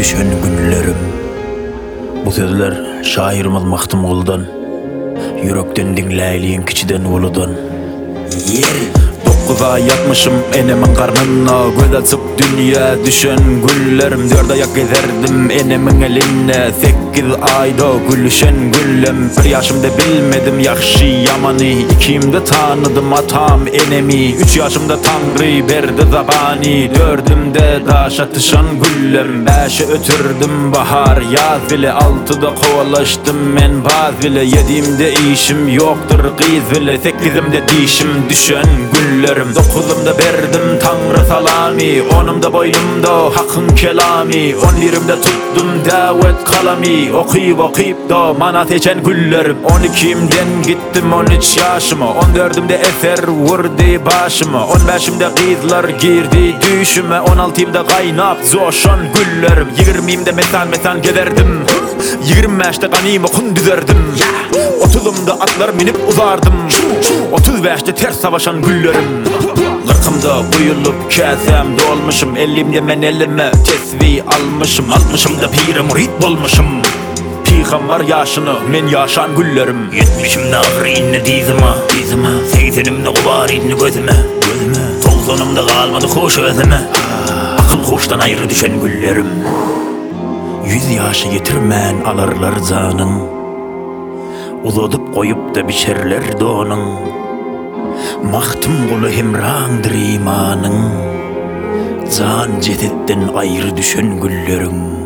düşen günlerim. Bu sözler şairimiz Mahtımgul'dan, yürekten dinleyliyin kiçiden uludan. Dokuza yatmışım enemin karnına, göz açıp dünya düşen güllerim. 4 ayak gezerdim enemin eline, 8 ayda gülüşen güllem. 1 yaşımda bilmedim yaxşı yamanı, 2'imde tanıdım atam enemi. 3 yaşımda Tanrı berdi zabani, 4'ümde daş atışan güllem. 5'e ötürdüm bahar yaz bile, 6'da kovalaştım men baz bile. 7'imde işim yoktur kız bile, 8'imde dişim düşen güllerim. 9'umda berdim Tanrı salami, 10'umda boynumda hakkın kelami. 11'imde tuttum davet kalami, okuyup da mana seçen güllerim. 12'imden gittim 13 yaşıma, 14'ümde eser vurdu başıma. 15'imde kızlar girdi düşüme, 16'imda kaynap zoşan güllerim. 20'imde metan gezerdim, 25'te kanım okun düzerdim. 30'umda atlar minip uzardım, 35'te ters savaşan güllerim. 40'ımda buyulup kesem dolmuşum, 50'imde men elime tesvi almışım. 60'ımda pire murit bolmuşum, peygamber yaşını men yaşan güllerim. 70'imde ağrıyını dizime, 80'imde kubariyini gözüme, 90'ımda kalmadı hoş özüme. Akıl hoştan ayrı düşen güllerim. 100 yaşı getirmen alırlar canın, uzadıp koyup da biçerler donun. Mahtımgulu hemrandır imanın, can cesetten ayrı düşen güllerin.